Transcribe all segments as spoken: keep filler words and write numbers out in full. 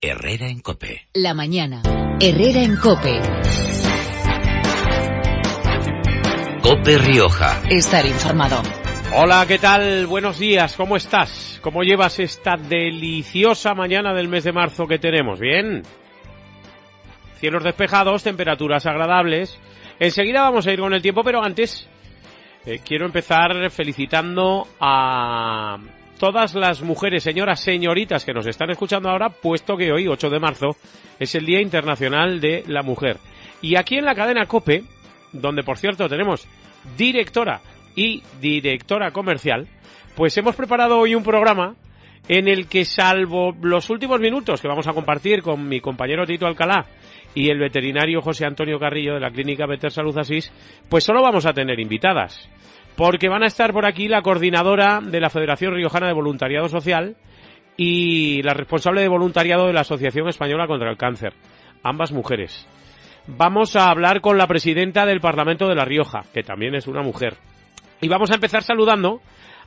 Herrera en COPE. La mañana. Herrera en COPE. COPE Rioja. Estar informado. Hola, ¿qué tal? Buenos días, ¿cómo estás? ¿Cómo llevas esta deliciosa mañana del mes de marzo que tenemos? ¿Bien? Cielos despejados, temperaturas agradables. Enseguida vamos a ir con el tiempo, pero antes eh, quiero empezar felicitando a todas las mujeres, señoras, señoritas que nos están escuchando ahora, puesto que hoy, ocho de marzo, es el Día Internacional de la Mujer. Y aquí en la cadena COPE, donde por cierto tenemos directora y directora comercial, pues hemos preparado hoy un programa en el que, salvo los últimos minutos que vamos a compartir con mi compañero Tito Alcalá y el veterinario José Antonio Carrillo de la Clínica Veter Salud Asís, pues solo vamos a tener invitadas, porque van a estar por aquí la coordinadora de la Federación Riojana de Voluntariado Social y la responsable de voluntariado de la Asociación Española contra el Cáncer, ambas mujeres. Vamos a hablar con la presidenta del Parlamento de La Rioja, que también es una mujer. Y vamos a empezar saludando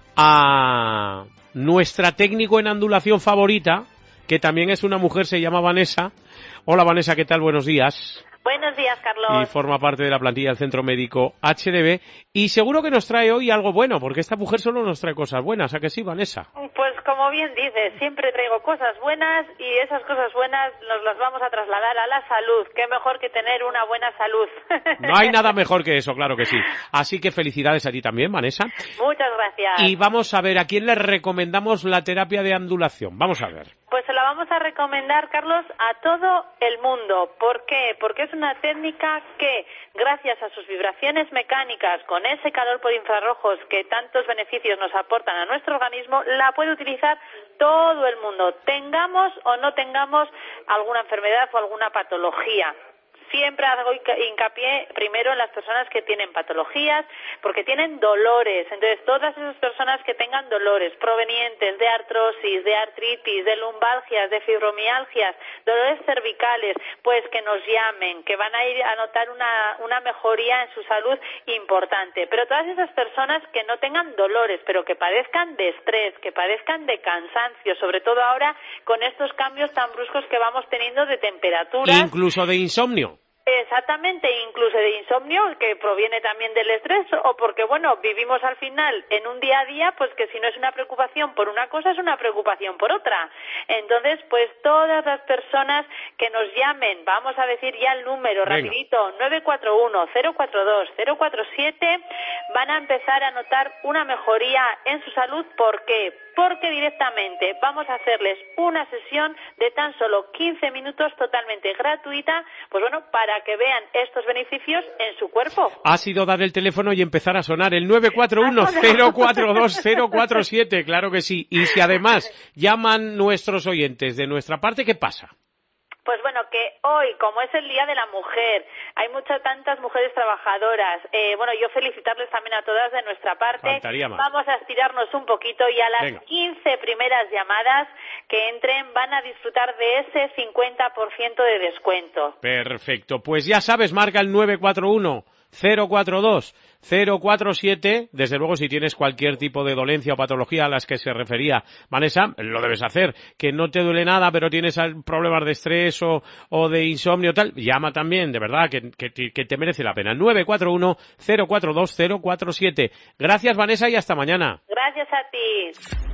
a nuestra técnico en ondulación favorita, que también es una mujer, se llama Vanessa. Hola Vanessa, ¿qué tal? Buenos días. Buenos días, Carlos. Y forma parte de la plantilla del Centro Médico H D B. Y seguro que nos trae hoy algo bueno, porque esta mujer solo nos trae cosas buenas. ¿A que sí, Vanessa? Pues como bien dices, siempre traigo cosas buenas y esas cosas buenas nos las vamos a trasladar a la salud. Qué mejor que tener una buena salud. No hay nada mejor que eso, claro que sí. Así que felicidades a ti también, Vanessa. Muchas gracias. Y vamos a ver, ¿a quién le recomendamos la terapia de ondulación? Vamos a ver. Pues se la vamos a recomendar, Carlos, a todo el mundo. ¿Por qué? Porque es una técnica que, gracias a sus vibraciones mecánicas, con ese calor por infrarrojos que tantos beneficios nos aportan a nuestro organismo, la puede utilizar todo el mundo, tengamos o no tengamos alguna enfermedad o alguna patología. Siempre hago hincapié primero en las personas que tienen patologías, porque tienen dolores. Entonces, todas esas personas que tengan dolores provenientes de artrosis, de artritis, de lumbalgias, de fibromialgias, dolores cervicales, pues que nos llamen, que van a ir a notar una, una mejoría en su salud importante. Pero todas esas personas que no tengan dolores, pero que padezcan de estrés, que padezcan de cansancio, sobre todo ahora con estos cambios tan bruscos que vamos teniendo de temperatura. Incluso de insomnio. Exactamente, incluso de insomnio, que proviene también del estrés, o porque, bueno, vivimos al final en un día a día, pues que si no es una preocupación por una cosa, es una preocupación por otra. Entonces, pues todas las personas que nos llamen, vamos a decir ya el número, Venga. rapidito, nueve cuatro uno, cero cuatro dos, cero cuatro siete, van a empezar a notar una mejoría en su salud. ¿Por qué? Porque directamente vamos a hacerles una sesión de tan solo quince minutos totalmente gratuita, pues bueno, para que vean estos beneficios en su cuerpo. Ha sido dar el teléfono y empezar a sonar el nueve cuatro uno, cero cuatro dos, cero cuatro siete, claro que sí. Y si además llaman nuestros oyentes de nuestra parte, ¿qué pasa? Pues bueno, que hoy, como es el Día de la Mujer, hay muchas tantas mujeres trabajadoras. Eh, bueno, yo felicitarles también a todas de nuestra parte. Vamos a estirarnos un poquito y a las Venga. quince primeras llamadas que entren van a disfrutar de ese cincuenta por ciento de descuento. Perfecto. Pues ya sabes, marca el nueve cuatro uno, cero cuatro dos, cero cuatro siete. Desde luego, si tienes cualquier tipo de dolencia o patología a las que se refería Vanessa, lo debes hacer. Que no te duele nada, pero tienes problemas de estrés o, o de insomnio tal, llama también, de verdad, que, que, que te merece la pena. nueve cuatro uno, cero cuatro dos, cero cuatro siete. Gracias, Vanessa, y hasta mañana. Gracias a ti.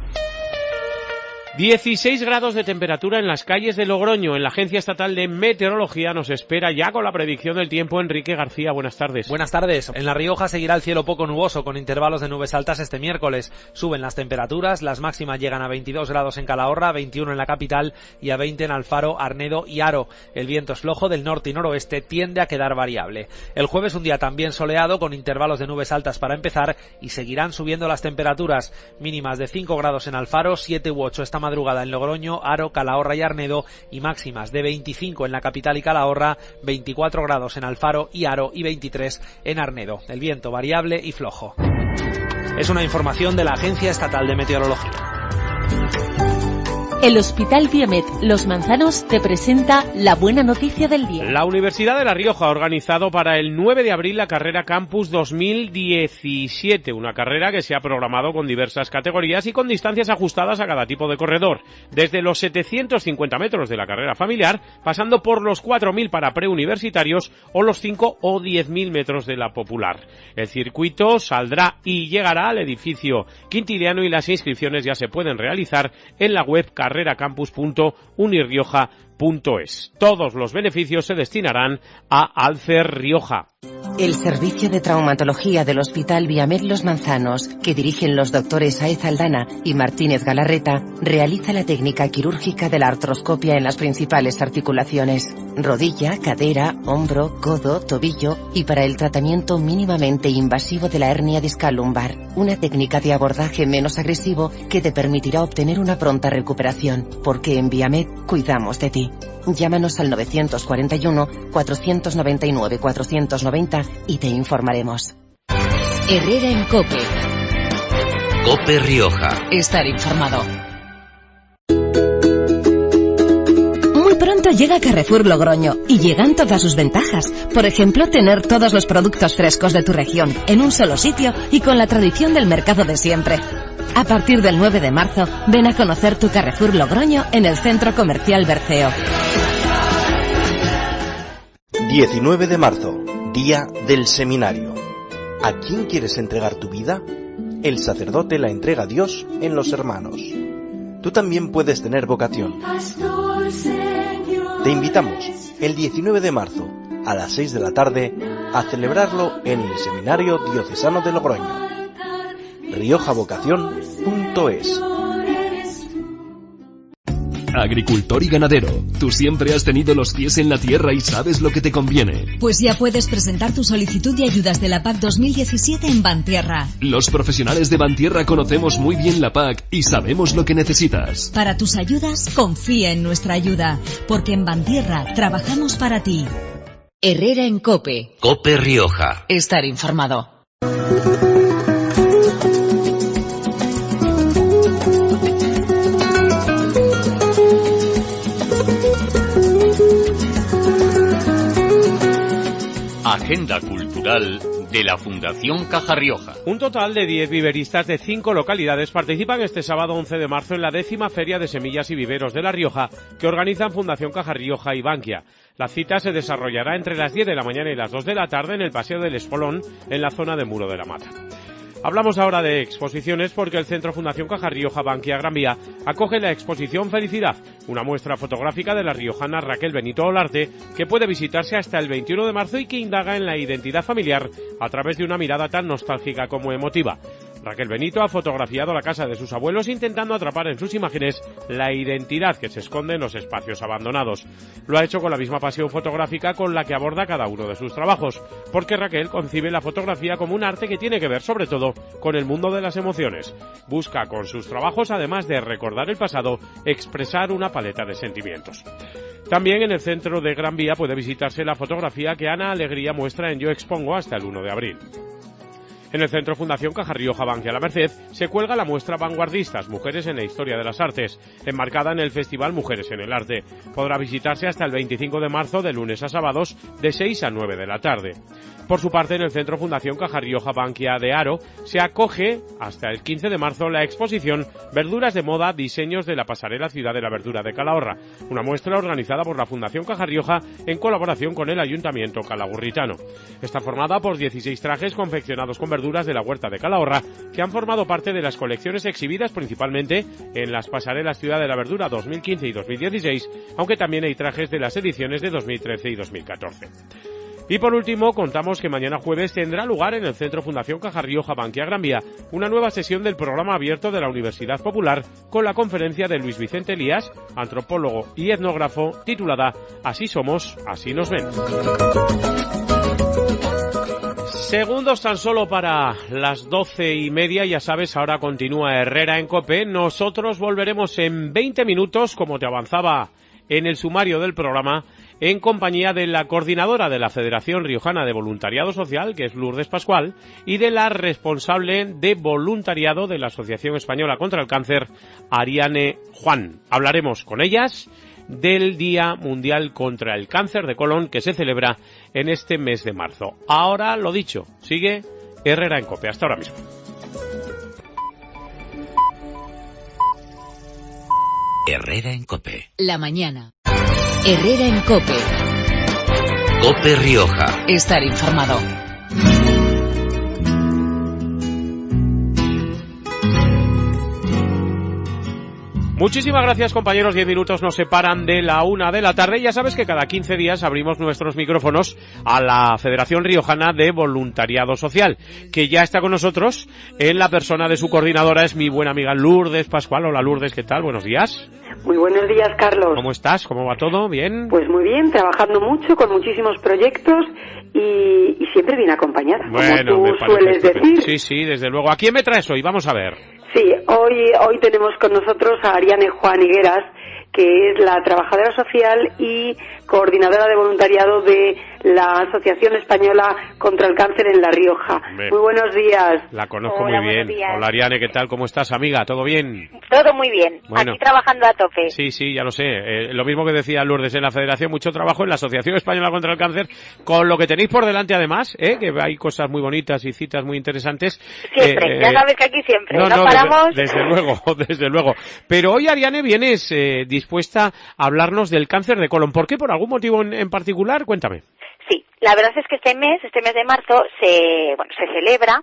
dieciséis grados de temperatura en las calles de Logroño. En la Agencia Estatal de Meteorología nos espera ya con la predicción del tiempo Enrique García. Buenas tardes. Buenas tardes. En La Rioja seguirá el cielo poco nuboso con intervalos de nubes altas este miércoles. Suben las temperaturas, las máximas llegan a veintidós grados en Calahorra, veintiuno en la capital y a veinte en Alfaro, Arnedo y Haro. El viento es flojo del norte y noroeste, tiende a quedar variable. El jueves un día también soleado con intervalos de nubes altas para empezar y seguirán subiendo las temperaturas mínimas de cinco grados en Alfaro, siete u ocho esta madrugada en Logroño, Haro, Calahorra y Arnedo y máximas de veinticinco en la capital y Calahorra, veinticuatro grados en Alfaro y Haro y veintitrés en Arnedo. El viento variable y flojo. Es una información de la Agencia Estatal de Meteorología. El Hospital Viamed Los Manzanos te presenta la buena noticia del día. La Universidad de La Rioja ha organizado para el nueve de abril la carrera Campus dos mil diecisiete, una carrera que se ha programado con diversas categorías y con distancias ajustadas a cada tipo de corredor, desde los setecientos cincuenta metros de la carrera familiar, pasando por los cuatro mil para preuniversitarios o los cinco o diez mil metros de la popular. El circuito saldrá y llegará al edificio Quintiliano y las inscripciones ya se pueden realizar en la web carrera campus punto unirrioja punto es. Todos los beneficios se destinarán a Alcer Rioja. El servicio de traumatología del Hospital Viamed Los Manzanos, que dirigen los doctores Saez Aldana y Martínez Galarreta, realiza la técnica quirúrgica de la artroscopia en las principales articulaciones: rodilla, cadera, hombro, codo, tobillo, y para el tratamiento mínimamente invasivo de la hernia discal lumbar, una técnica de abordaje menos agresivo que te permitirá obtener una pronta recuperación, porque en Viamed cuidamos de ti. Llámanos al nueve cuatro uno, cuatro nueve nueve, cuatro noventa y te informaremos. Herrera en COPE. COPE Rioja. Estar informado. Muy pronto llega Carrefour Logroño y llegan todas sus ventajas. Por ejemplo, tener todos los productos frescos de tu región en un solo sitio y con la tradición del mercado de siempre. A partir del nueve de marzo, ven a conocer tu Carrefour Logroño en el Centro Comercial Berceo. diecinueve de marzo, Día del Seminario. ¿A quién quieres entregar tu vida? El sacerdote la entrega a Dios en los hermanos. Tú también puedes tener vocación. Te invitamos el diecinueve de marzo a las seis de la tarde a celebrarlo en el Seminario Diocesano de Logroño. rioja vocación punto es. Agricultor y ganadero, tú siempre has tenido los pies en la tierra y sabes lo que te conviene. Pues ya puedes presentar tu solicitud de ayudas de la P A C dos mil diecisiete en Bantierra. Los profesionales de Bantierra conocemos muy bien la P A C y sabemos lo que necesitas. Para tus ayudas, confía en nuestra ayuda, porque en Bantierra trabajamos para ti. Herrera en COPE. COPE Rioja. Estar informado. Agenda cultural de la Fundación Caja Rioja. Un total de diez viveristas de cinco localidades participan este sábado once de marzo en la décima Feria de Semillas y Viveros de La Rioja que organizan Fundación Caja Rioja y Bankia. La cita se desarrollará entre las diez de la mañana y las dos de la tarde en el Paseo del Espolón, en la zona de Muro de la Mata. Hablamos ahora de exposiciones porque el Centro Fundación Caja Rioja Bankia Gran Vía acoge la exposición Felicidad, una muestra fotográfica de la riojana Raquel Benito Olarte que puede visitarse hasta el veintiuno de marzo y que indaga en la identidad familiar a través de una mirada tan nostálgica como emotiva. Raquel Benito ha fotografiado la casa de sus abuelos intentando atrapar en sus imágenes la identidad que se esconde en los espacios abandonados. Lo ha hecho con la misma pasión fotográfica con la que aborda cada uno de sus trabajos, porque Raquel concibe la fotografía como un arte que tiene que ver sobre todo con el mundo de las emociones. Busca con sus trabajos, además de recordar el pasado, expresar una paleta de sentimientos. También en el centro de Gran Vía puede visitarse la fotografía que Ana Alegría muestra en Yo Expongo hasta el uno de abril. En el Centro Fundación Caja Rioja Bankia La Merced se cuelga la muestra Vanguardistas, Mujeres en la Historia de las Artes, enmarcada en el Festival Mujeres en el Arte. Podrá visitarse hasta el veinticinco de marzo, de lunes a sábados, de seis a nueve de la tarde. Por su parte, en el Centro Fundación Caja Rioja Bankia de Haro se acoge hasta el quince de marzo la exposición Verduras de Moda, Diseños de la Pasarela Ciudad de la Verdura de Calahorra, una muestra organizada por la Fundación Caja Rioja en colaboración con el Ayuntamiento calagurritano. Está formada por dieciséis trajes confeccionados con verduras de la huerta de Calahorra que han formado parte de las colecciones exhibidas principalmente en las pasarelas Ciudad de la Verdura dos mil quince y dos mil dieciséis, aunque también hay trajes de las ediciones de dos mil trece y dos mil catorce. Y por último, contamos que mañana jueves tendrá lugar en el Centro Fundación Caja Rioja Bankia Gran Vía una nueva sesión del programa abierto de la Universidad Popular con la conferencia de Luis Vicente Elías, antropólogo y etnógrafo, titulada Así somos, así nos ven. Segundos tan solo para las doce y media, ya sabes, ahora continúa Herrera en COPE. Nosotros volveremos en veinte minutos, como te avanzaba en el sumario del programa, en compañía de la coordinadora de la Federación Riojana de Voluntariado Social, que es Lourdes Pascual, y de la responsable de voluntariado de la Asociación Española contra el Cáncer, Ariane Juan. Hablaremos con ellas del Día Mundial contra el Cáncer de Colon, que se celebra en este mes de marzo. Ahora, lo dicho, sigue Herrera en COPE. Hasta ahora mismo. Herrera en COPE. La mañana. Herrera en COPE. COPE Rioja. Estar informado. Muchísimas gracias, compañeros. Diez minutos nos separan de la una de la tarde. Ya sabes que cada quince días abrimos nuestros micrófonos a la Federación Riojana de Voluntariado Social, que ya está con nosotros en la persona de su coordinadora, es mi buena amiga Lourdes Pascual. Hola, Lourdes, ¿qué tal? Buenos días. Muy buenos días, Carlos. ¿Cómo estás? ¿Cómo va todo? ¿Bien? Pues muy bien, trabajando mucho, con muchísimos proyectos y, y siempre bien acompañada, bueno, como tú sueles decir. Sí, sí, desde luego. ¿A quién me traes hoy? Vamos a ver. Sí, hoy, hoy tenemos con nosotros a Ariane Juan Higueras, que es la trabajadora social y coordinadora de voluntariado de la Asociación Española contra el Cáncer en La Rioja. Bien. Muy buenos días. La conozco Hola, muy bien. buenos días. Hola, Ariane, ¿qué tal? ¿Cómo estás, amiga? ¿Todo bien? Todo muy bien. Bueno. Aquí trabajando a tope. Sí, sí, ya lo sé. Eh, lo mismo que decía Lourdes en la Federación, mucho trabajo en la Asociación Española contra el Cáncer, con lo que tenéis por delante además, ¿eh? Que hay cosas muy bonitas y citas muy interesantes. Siempre, Eh, ya eh, sabes que aquí siempre, no, no, no paramos. Desde, desde luego, desde luego. Pero hoy, Ariane, vienes eh, dispuesta a hablarnos del cáncer de colon. ¿Por qué? ¿Por algún motivo en, en particular? Cuéntame. Sí, la verdad es que este mes, este mes de marzo, se, bueno, se celebra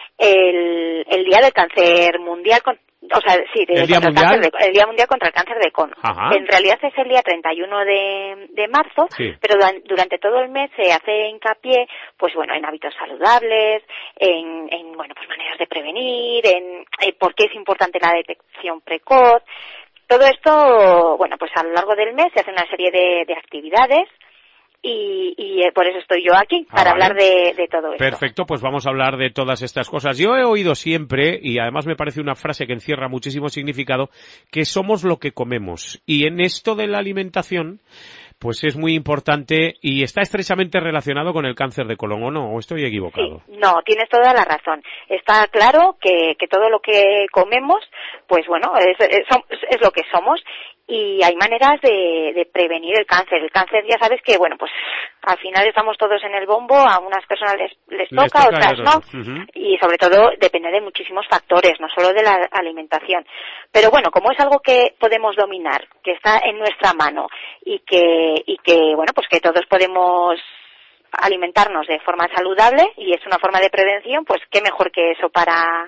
el, el Día del Cáncer Mundial, con, o sea, sí, de, ¿El Día contra Mundial? El, cáncer de, el Día Mundial contra el Cáncer de Colon. Ajá. En realidad es el día treinta y uno de, de marzo, Sí. pero duran- durante todo el mes se hace hincapié, pues bueno, en hábitos saludables, en, en bueno, pues maneras de prevenir, en eh, por qué es importante la detección precoz. Todo esto, bueno, pues a lo largo del mes se hace una serie de, de actividades y, y eh, por eso estoy yo aquí, Ah, para vale. hablar de, de todo esto. Perfecto, pues vamos a hablar de todas estas cosas. Yo he oído siempre, y además me parece una frase que encierra muchísimo significado, que somos lo que comemos. Y en esto de la alimentación, pues es muy importante y está estrechamente relacionado con el cáncer de colon, ¿o no? ¿O estoy equivocado? Sí, no, tienes toda la razón. Está claro que, que todo lo que comemos, pues bueno, es, es, es lo que somos y hay maneras de, de prevenir el cáncer. El cáncer ya sabes que, bueno, pues al final estamos todos en el bombo, a unas personas les, les toca, Les toca otras y no. otras no. Ujú. Y sobre todo depende de muchísimos factores, no solo de la alimentación. Pero bueno, como es algo que podemos dominar, que está en nuestra mano y que, y que bueno, pues que todos podemos alimentarnos de forma saludable y es una forma de prevención, pues qué mejor que eso para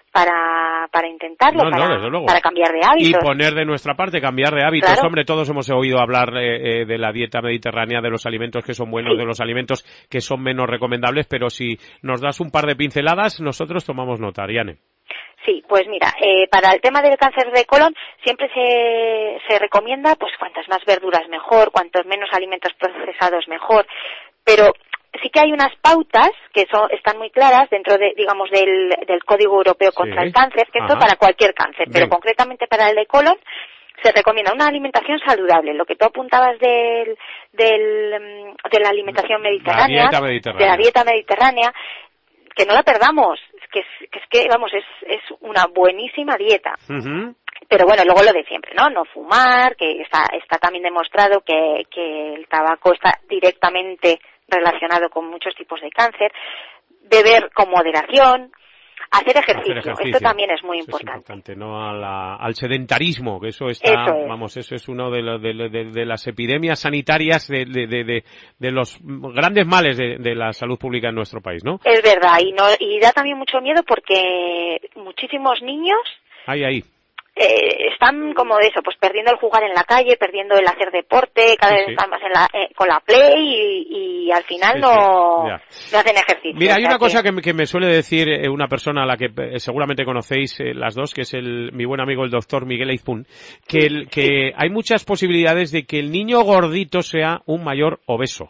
para para intentarlo, No, no, para, desde luego. para cambiar de hábitos. Y poner de nuestra parte, cambiar de hábitos. Claro. Hombre, todos hemos oído hablar eh, eh, de la dieta mediterránea, de los alimentos que son buenos, Sí. de los alimentos que son menos recomendables, pero si nos das un par de pinceladas, nosotros tomamos nota, Ariane. Sí, pues mira, eh, para el tema del cáncer de colon siempre se, se recomienda pues cuantas más verduras mejor, cuantos menos alimentos procesados mejor, pero sí que hay unas pautas que son, están muy claras dentro de, digamos, del, del Código Europeo contra Sí. el Cáncer, que esto Ajá. para cualquier cáncer, pero Bien. concretamente para el de colon se recomienda una alimentación saludable, lo que tú apuntabas del, del, mm, de la alimentación mediterránea, dieta mediterránea. de la dieta mediterránea, que no la perdamos, que es que, es que vamos, es, es una buenísima dieta. Ujú. Pero bueno, luego lo de siempre, ¿no? No fumar, que está, está también demostrado que, que el tabaco está directamente relacionado con muchos tipos de cáncer. Beber con moderación, hacer ejercicio, Hacer ejercicio. esto también es muy Eso importante. Es importante, no a la- al sedentarismo, que eso está, Eso es. vamos, eso es uno de, lo- de, lo- de- de las epidemias sanitarias, de, de, de, de, de los grandes males de, de la salud pública en nuestro país, ¿no? Es verdad, y, no, y da también mucho miedo porque muchísimos niños Ahí, ahí. eh, están como eso, pues perdiendo el jugar en la calle, perdiendo el hacer deporte, cada Sí, vez sí. están más en la, eh, con la play y, y al final Sí, no, sí, ya. no hacen ejercicio. Mira, O hay sea una cosa que, me- que me suele decir eh, una persona a la que eh, seguramente conocéis eh, las dos, que es el, mi buen amigo el doctor Miguel Aizpún, que, el, que hay muchas posibilidades de que el niño gordito sea un mayor obeso.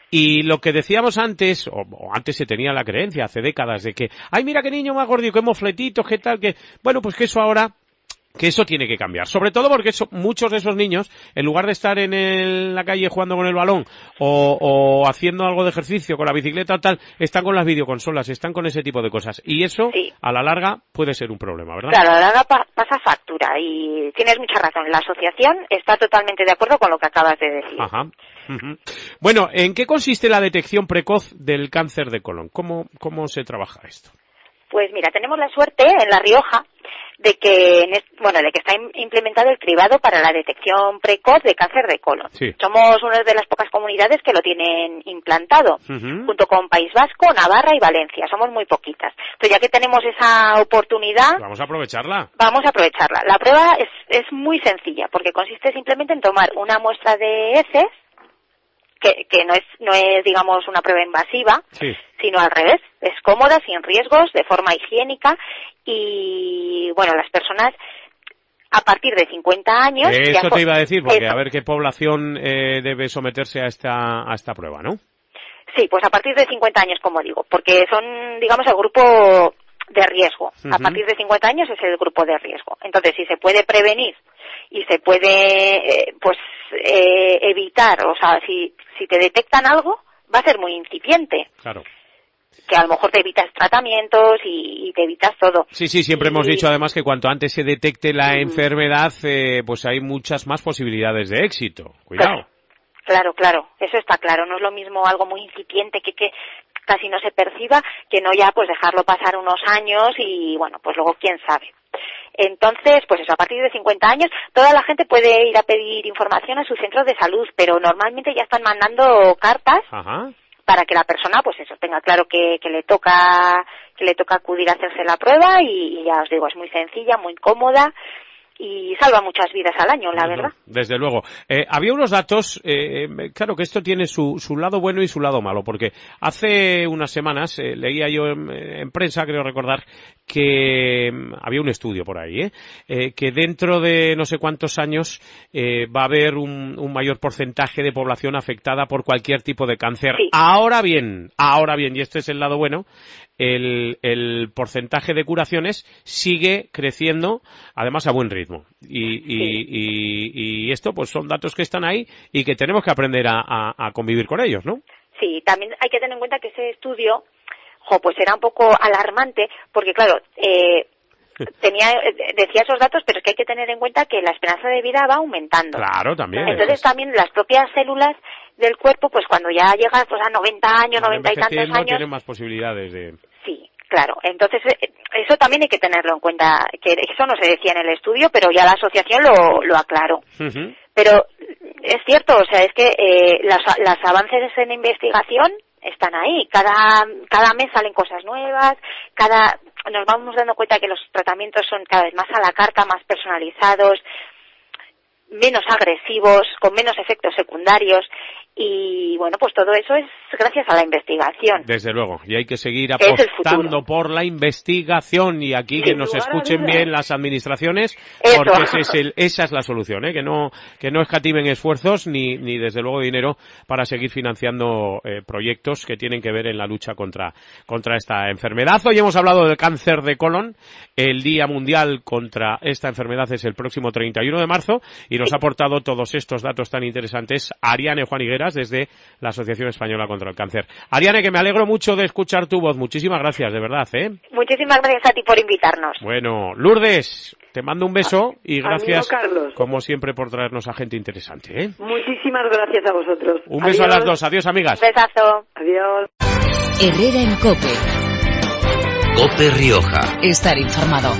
Y lo que decíamos antes, o, o antes se tenía la creencia hace décadas de que, ay, mira qué niño más gordito, qué mofletitos, qué tal, que, bueno, pues que eso ahora que eso tiene que cambiar. Sobre todo porque eso, muchos de esos niños, en lugar de estar en el, la calle jugando con el balón o, o haciendo algo de ejercicio con la bicicleta o tal, están con las videoconsolas, están con ese tipo de cosas. Y eso, sí, a la larga, puede ser un problema, ¿verdad? Claro, a la larga pa- pasa factura y tienes mucha razón. La asociación está totalmente de acuerdo con lo que acabas de decir. Ajá. Uh-huh. Bueno, ¿en qué consiste la detección precoz del cáncer de colon? ¿Cómo, cómo se trabaja esto? Pues mira, tenemos la suerte en La Rioja de que, bueno, de que está implementado el cribado para la detección precoz de cáncer de colon. Sí. Somos una de las pocas comunidades que lo tienen implantado, uh-huh, junto con País Vasco, Navarra y Valencia. Somos muy poquitas. Entonces, ya que tenemos esa oportunidad... Vamos a aprovecharla. Vamos a aprovecharla. La prueba es, es muy sencilla, porque consiste simplemente en tomar una muestra de heces, que, que no es, no es, digamos, una prueba invasiva, sí, sino al revés. Es cómoda, sin riesgos, de forma higiénica y, bueno, las personas a partir de cincuenta años... Eso te iba a decir, porque eso, a ver qué población eh, debe someterse a esta, a esta prueba, ¿no? Sí, pues a partir de cincuenta años, como digo, porque son, digamos, el grupo de riesgo. Uh-huh. A partir de cincuenta años es el grupo de riesgo. Entonces, si se puede prevenir y se puede, eh, pues, eh, evitar, o sea, si, si te detectan algo, va a ser muy incipiente. Claro. Que a lo mejor te evitas tratamientos y, y te evitas todo. Sí, sí, siempre y... hemos dicho además que cuanto antes se detecte la mm. enfermedad, eh, pues hay muchas más posibilidades de éxito. Cuidado. Claro, claro, claro, eso está claro. No es lo mismo algo muy incipiente que, que casi no se perciba, que no ya pues dejarlo pasar unos años y, bueno, pues luego quién sabe. Entonces, pues eso, a partir de cincuenta años, toda la gente puede ir a pedir información a su centro de salud, pero normalmente ya están mandando cartas. Ajá. Para que la persona, pues eso, tenga claro que, que le toca que le toca acudir a hacerse la prueba y, y ya os digo, es muy sencilla, muy cómoda y salva muchas vidas al año, la verdad. Desde luego. Eh, había unos datos, eh, claro que esto tiene su, su lado bueno y su lado malo, porque hace unas semanas eh, leía yo en, en prensa, creo recordar, que había un estudio por ahí, ¿eh? Eh, que dentro de no sé cuántos años eh, va a haber un, un mayor porcentaje de población afectada por cualquier tipo de cáncer. Sí. Ahora bien, ahora bien, y este es el lado bueno, el, el porcentaje de curaciones sigue creciendo, además a buen ritmo. Y, y, sí. y, y esto pues son datos que están ahí y que tenemos que aprender a, a, a convivir con ellos, ¿no? Sí, también hay que tener en cuenta que ese estudio, jo, pues era un poco alarmante, porque claro, eh, tenía, decía esos datos, pero es que hay que tener en cuenta que la esperanza de vida va aumentando. Claro, también. Entonces es. también las propias células del cuerpo, pues cuando ya llegas pues a noventa años, noventa y tantos años, tienen más posibilidades de... Sí, claro. Entonces eso también hay que tenerlo en cuenta, que eso no se decía en el estudio, pero ya la asociación lo, lo aclaró. Uh-huh. Pero es cierto, o sea, es que eh, las, las avances en investigación están ahí. Cada, cada mes salen cosas nuevas, cada, nos vamos dando cuenta que los tratamientos son cada vez más a la carta, más personalizados, menos agresivos, con menos efectos secundarios. Y bueno, pues todo eso es gracias a la investigación. Desde luego, y hay que seguir apostando por la investigación y aquí sí, que nos escuchen bien las administraciones, eso. Porque ese es el, esa es la solución, ¿eh? que no que no escatimen esfuerzos ni ni desde luego dinero para seguir financiando eh, proyectos que tienen que ver en la lucha contra contra esta enfermedad. Hoy hemos hablado del cáncer de colon, el Día Mundial contra esta enfermedad es el próximo treinta y uno de marzo y nos sí. ha aportado todos estos datos tan interesantes Ariane Juan Higueras desde la Asociación Española contra el Cáncer. Ariane, que me alegro mucho de escuchar tu voz. Muchísimas gracias, de verdad, ¿eh? Muchísimas gracias a ti por invitarnos. Bueno, Lourdes, te mando un beso y gracias, Carlos, como siempre, por traernos a gente interesante, ¿eh? Muchísimas gracias a vosotros. Un beso Adiós. A las dos. Adiós, amigas. Un besazo. Adiós. Herrera en COPE. COPE Rioja. Estar informado.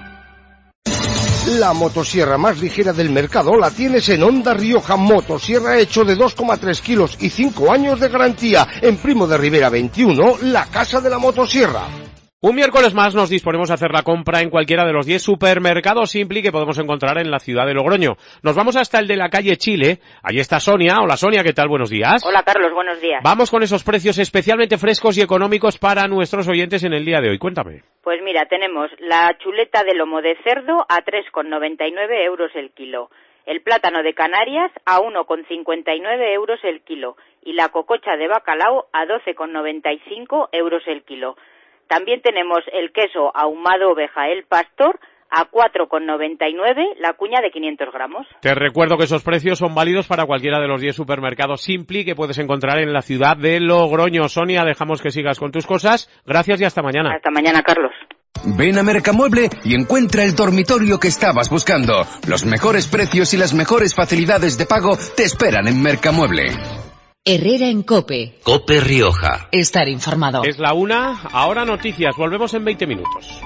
La motosierra más ligera del mercado la tienes en Honda Rioja, motosierra hecho de dos coma tres kilos y cinco años de garantía. En Primo de Rivera veintiuno, la casa de la motosierra. Un miércoles más nos disponemos a hacer la compra en cualquiera de los diez supermercados Simpli que podemos encontrar en la ciudad de Logroño. Nos vamos hasta el de la calle Chile. Allí está Sonia. Hola Sonia, ¿qué tal? Buenos días. Hola Carlos, buenos días. Vamos con esos precios especialmente frescos y económicos para nuestros oyentes en el día de hoy. Cuéntame. Pues mira, tenemos la chuleta de lomo de cerdo a tres con noventa y nueve euros el kilo. El plátano de Canarias a uno con cincuenta y nueve euros el kilo. Y la cococha de bacalao a doce con noventa y cinco euros el kilo. También tenemos el queso ahumado oveja El Pastor a cuatro con noventa y nueve la cuña de quinientos gramos. Te recuerdo que esos precios son válidos para cualquiera de los diez supermercados Simpli que puedes encontrar en la ciudad de Logroño. Sonia, dejamos que sigas con tus cosas. Gracias y hasta mañana. Hasta mañana, Carlos. Ven a Mercamueble y encuentra el dormitorio que estabas buscando. Los mejores precios y las mejores facilidades de pago te esperan en Mercamueble. Herrera en COPE. COPE Rioja. Estar informado. Es la una, ahora noticias. Volvemos en veinte minutos.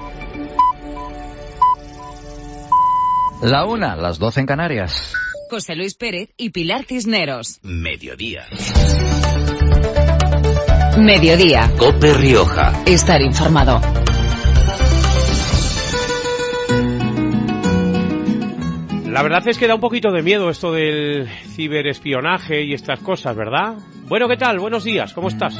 La una, las doce en Canarias. José Luis Pérez y Pilar Cisneros. Mediodía. Mediodía. COPE Rioja. Estar informado. La verdad es que da un poquito de miedo esto del ciberespionaje y estas cosas, ¿verdad? Bueno, ¿qué tal? Buenos días, ¿cómo estás?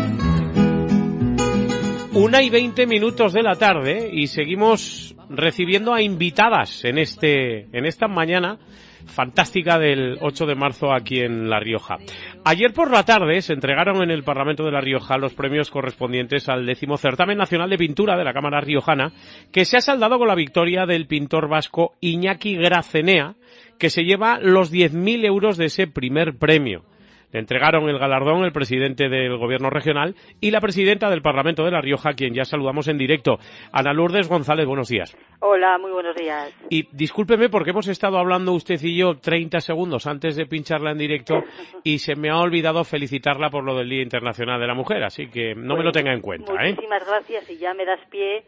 Una y veinte minutos de la tarde y seguimos recibiendo a invitadas en este, en esta mañana fantástica del ocho de marzo aquí en La Rioja. Ayer por la tarde se entregaron en el Parlamento de La Rioja los premios correspondientes al décimo Certamen Nacional de Pintura de la Cámara Riojana, que se ha saldado con la victoria del pintor vasco Iñaki Gracenea, que se lleva los diez mil euros de ese primer premio. Le entregaron el galardón el presidente del Gobierno regional y la presidenta del Parlamento de La Rioja, a quien ya saludamos en directo. Ana Lourdes González, buenos días. Hola, muy buenos días. Y discúlpeme porque hemos estado hablando usted y yo treinta segundos antes de pincharla en directo y se me ha olvidado felicitarla por lo del Día Internacional de la Mujer, así que no pues, me lo tenga en cuenta. Muchísimas ¿eh? gracias y ya me das pie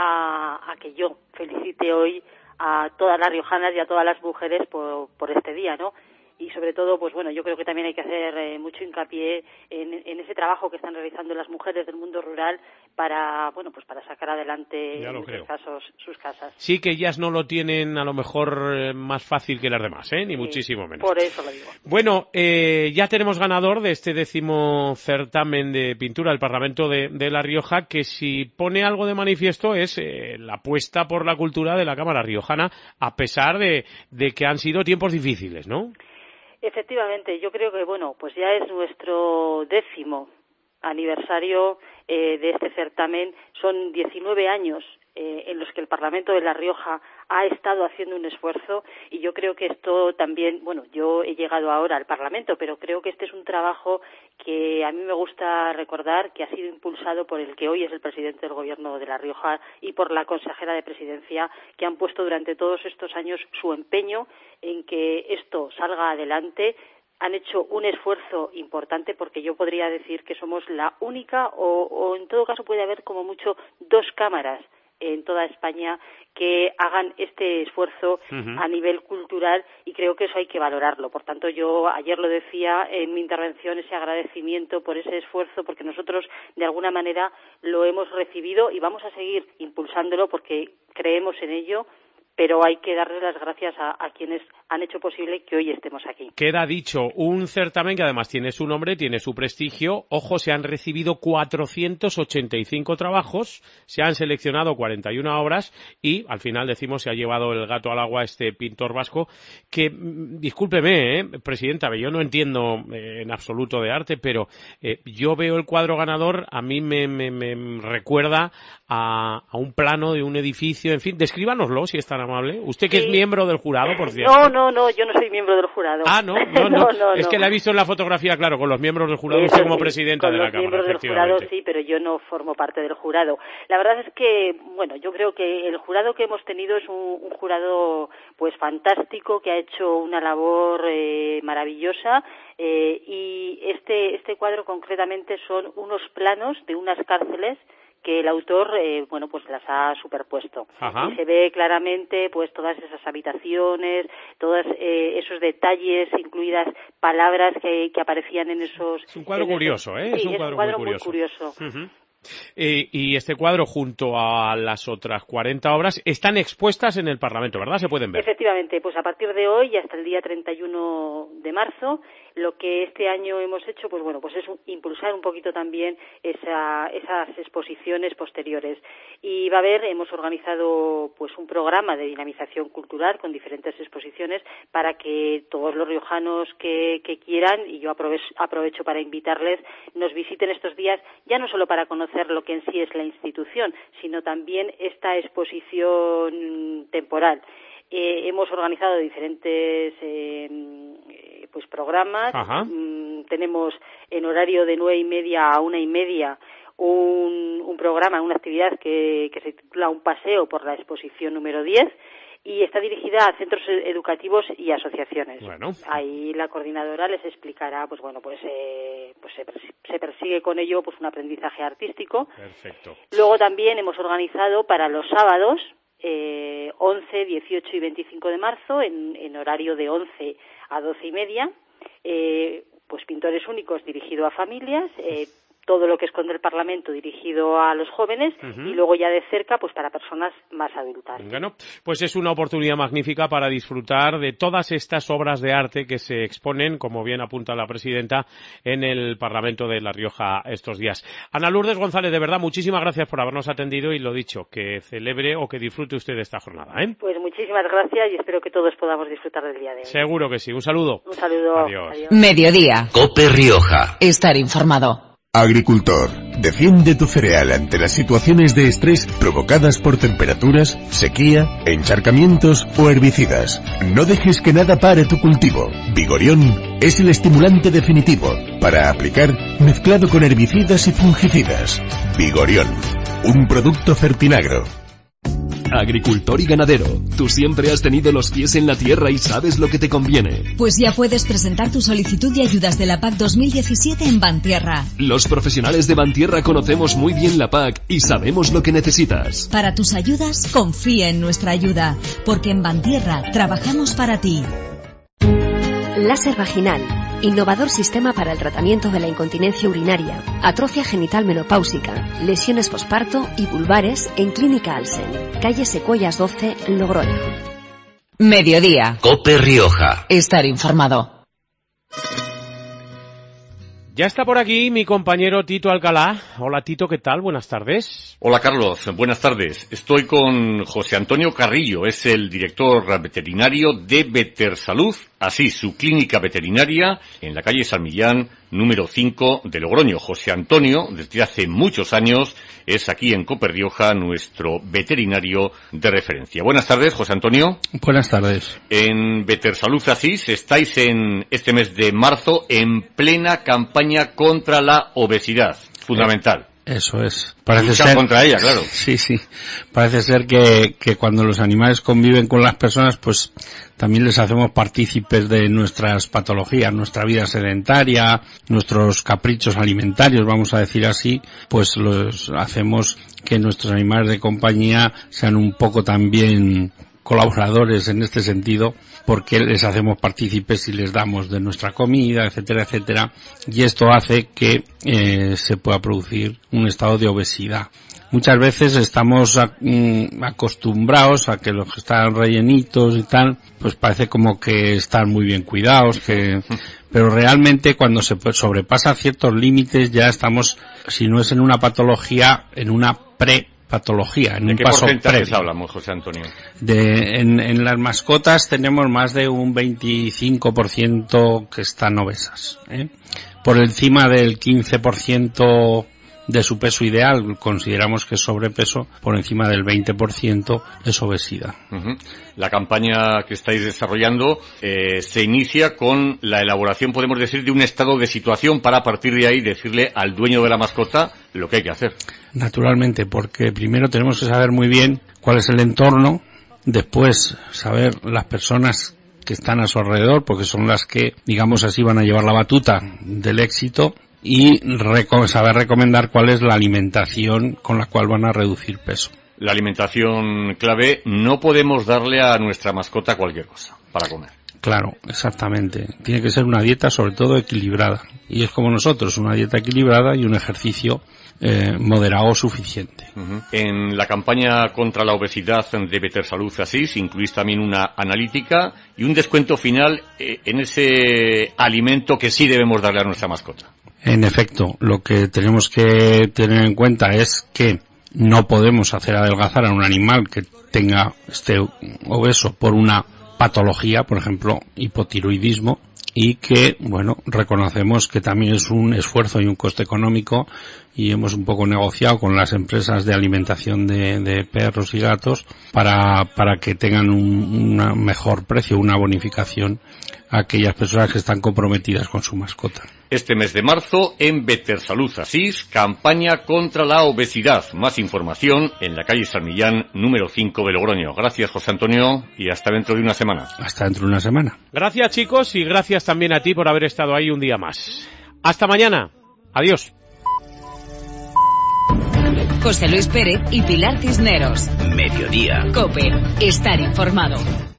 a, a que yo felicite hoy a todas las riojanas y a todas las mujeres por, por este día, ¿no? Y sobre todo, pues bueno, yo creo que también hay que hacer eh, mucho hincapié en, en ese trabajo que están realizando las mujeres del mundo rural para, bueno, pues para sacar adelante en muchos casos sus casas. Sí, que ellas no lo tienen a lo mejor eh, más fácil que las demás, ¿eh? Ni sí, muchísimo menos. Por eso lo digo. Bueno, eh, ya tenemos ganador de este décimo certamen de pintura del Parlamento de, de La Rioja, que si pone algo de manifiesto es eh, la apuesta por la cultura de la Cámara Riojana, a pesar de, de que han sido tiempos difíciles, ¿no? Efectivamente, yo creo que, bueno, pues ya es nuestro décimo aniversario eh, de este certamen. Son diecinueve años eh, en los que el Parlamento de La Rioja ha estado haciendo un esfuerzo y yo creo que esto también, bueno, yo he llegado ahora al Parlamento, pero creo que este es un trabajo que a mí me gusta recordar que ha sido impulsado por el que hoy es el presidente del Gobierno de La Rioja y por la consejera de Presidencia, que han puesto durante todos estos años su empeño en que esto salga adelante. Han hecho un esfuerzo importante porque yo podría decir que somos la única o, o en todo caso puede haber como mucho dos cámaras en toda España que hagan este esfuerzo uh-huh. a nivel cultural y creo que eso hay que valorarlo. Por tanto, yo ayer lo decía en mi intervención, ese agradecimiento por ese esfuerzo, porque nosotros de alguna manera lo hemos recibido y vamos a seguir impulsándolo porque creemos en ello, pero hay que darles las gracias a, a quienes han hecho posible que hoy estemos aquí. Queda dicho, un certamen que además tiene su nombre, tiene su prestigio. Ojo, se han recibido cuatrocientos ochenta y cinco trabajos, se han seleccionado cuarenta y una obras y al final decimos se ha llevado el gato al agua este pintor vasco que, discúlpeme, ¿eh? Presidenta, yo no entiendo eh, en absoluto de arte, pero eh, yo veo el cuadro ganador, a mí me, me, me recuerda a, a un plano de un edificio, en fin, descríbanoslo si es tan amable. Usted que sí. es miembro del jurado, por cierto. No, no, no, yo no soy miembro del jurado. Ah, no, no, no. no, no es no. que la he visto en la fotografía, claro, con los miembros del jurado, usted como sí, presidenta de la Cámara. Con los miembros del jurado sí, pero yo no formo parte del jurado. La verdad es que, bueno, yo creo que el jurado que hemos tenido es un, un jurado pues fantástico, que ha hecho una labor eh, maravillosa eh, y este, este cuadro concretamente son unos planos de unas cárceles que el autor, eh, bueno, pues las ha superpuesto. Ajá. Y se ve claramente, pues, todas esas habitaciones, todos eh, esos detalles, incluidas palabras que, que aparecían en esos... Es un cuadro esos, curioso, ¿eh? Sí, es un es cuadro, un cuadro muy muy curioso. curioso. Uh-huh. Eh, y este cuadro, junto a las otras cuarenta obras, están expuestas en el Parlamento, ¿verdad? Se pueden ver. Efectivamente, pues a partir de hoy y hasta el día treinta y uno de marzo, Lo que este año hemos hecho, pues bueno, pues es un, impulsar un poquito también esa, esas exposiciones posteriores. Y va a haber, hemos organizado pues un programa de dinamización cultural con diferentes exposiciones para que todos los riojanos que, que quieran, y yo aprovecho, aprovecho para invitarles, nos visiten estos días, ya no solo para conocer lo que en sí es la institución, sino también esta exposición temporal. Eh, hemos organizado diferentes eh, pues programas. Mm, tenemos en horario de nueve y media a una y media un, un programa, una actividad que, que se titula Un paseo por la exposición número diez, y está dirigida a centros educativos y asociaciones. Bueno. Ahí la coordinadora les explicará, pues bueno, pues, eh, pues se, se persigue con ello pues un aprendizaje artístico. Perfecto. Luego también hemos organizado para los sábados, eh, once, dieciocho y veinticinco de marzo, en, en horario de once a doce y media, eh, pues pintores únicos dirigido a familias, eh, todo lo que esconde el Parlamento dirigido a los jóvenes, uh-huh. y luego ya de cerca pues para personas más adultas. Bueno, pues es una oportunidad magnífica para disfrutar de todas estas obras de arte que se exponen, como bien apunta la presidenta, en el Parlamento de La Rioja estos días. Ana Lourdes González, de verdad, muchísimas gracias por habernos atendido y lo dicho, que celebre o que disfrute usted de esta jornada, ¿eh? Pues muchísimas gracias y espero que todos podamos disfrutar del día de hoy. Seguro que sí. Un saludo. Un saludo. Adiós. Adiós. Mediodía. COPE Rioja. Estar informado. Agricultor, defiende tu cereal ante las situaciones de estrés provocadas por temperaturas, sequía, encharcamientos o herbicidas. No dejes que nada pare tu cultivo. Vigorión es el estimulante definitivo para aplicar mezclado con herbicidas y fungicidas. Vigorión, un producto Fertinagro. Agricultor y ganadero, tú siempre has tenido los pies en la tierra y sabes lo que te conviene. Pues ya puedes presentar tu solicitud de ayudas de la P A C dos mil diecisiete en Bantierra. Los profesionales de Bantierra conocemos muy bien la P A C y sabemos lo que necesitas. Para tus ayudas, confía en nuestra ayuda, porque en Bantierra trabajamos para ti. Láser vaginal, innovador sistema para el tratamiento de la incontinencia urinaria, atrofia genital menopáusica, lesiones posparto y vulvares en Clínica Alsen, calle Secuoyas doce, Logroño. Mediodía. COPE Rioja. Estar informado. Ya está por aquí mi compañero Tito Alcalá. Hola Tito, ¿qué tal? Buenas tardes. Hola Carlos, buenas tardes. Estoy con José Antonio Carrillo, es el director veterinario de Vetersalud, así su clínica veterinaria en la calle San Millán, número cinco de Logroño. José Antonio, desde hace muchos años, es aquí en COPE Rioja nuestro veterinario de referencia. Buenas tardes, José Antonio. Buenas tardes. En Vetersalud Asís estáis en este mes de marzo en plena campaña contra la obesidad, fundamental. Eso es. Parece Luchar ser contra ella, claro. Sí, sí. Parece ser que, que cuando los animales conviven con las personas, pues también les hacemos partícipes de nuestras patologías, nuestra vida sedentaria, nuestros caprichos alimentarios, vamos a decir así, pues los hacemos que nuestros animales de compañía sean un poco también colaboradores en este sentido, porque les hacemos partícipes y les damos de nuestra comida, etcétera, etcétera, y esto hace que eh, se pueda producir un estado de obesidad. Muchas veces estamos a, mm, acostumbrados a que los que están rellenitos y tal, pues parece como que están muy bien cuidados, que pero realmente cuando se sobrepasa ciertos límites ya estamos, si no es en una patología, en una pre patología, en ¿De un qué paso porcentajes previo. hablamos, José Antonio? De, en, en las mascotas tenemos más de un veinticinco por ciento que están obesas, ¿eh? Por encima del quince por ciento de su peso ideal, consideramos que es sobrepeso, por encima del veinte por ciento es obesidad. Uh-huh. La campaña que estáis desarrollando eh, se inicia con la elaboración, podemos decir, de un estado de situación para a partir de ahí decirle al dueño de la mascota lo que hay que hacer. Naturalmente, porque primero tenemos que saber muy bien cuál es el entorno, después saber las personas que están a su alrededor, porque son las que, digamos así, van a llevar la batuta del éxito, y reco- saber recomendar cuál es la alimentación con la cual van a reducir peso. La alimentación clave, no podemos darle a nuestra mascota cualquier cosa para comer. Claro, exactamente. Tiene que ser una dieta sobre todo equilibrada. Y es como nosotros, una dieta equilibrada y un ejercicio eh, moderado suficiente. Uh-huh. En la campaña contra la obesidad de Better Salud Asís incluís también una analítica y un descuento final eh, en ese alimento que sí debemos darle a nuestra mascota. En efecto, lo que tenemos que tener en cuenta es que no podemos hacer adelgazar a un animal que tenga esté obeso por una patología, por ejemplo, hipotiroidismo, y que, bueno, reconocemos que también es un esfuerzo y un coste económico, y hemos un poco negociado con las empresas de alimentación de, de perros y gatos para, para que tengan un, un mejor precio, una bonificación a aquellas personas que están comprometidas con su mascota. Este mes de marzo, en Better Salud Asís, campaña contra la obesidad. Más información en la calle San Millán, número cinco de Logroño. Gracias, José Antonio, y hasta dentro de una semana. Hasta dentro de una semana. Gracias, chicos, y gracias también a ti por haber estado ahí un día más. Hasta mañana. Adiós. José Luis Pérez y Pilar Cisneros. Mediodía. COPE. Estar informado.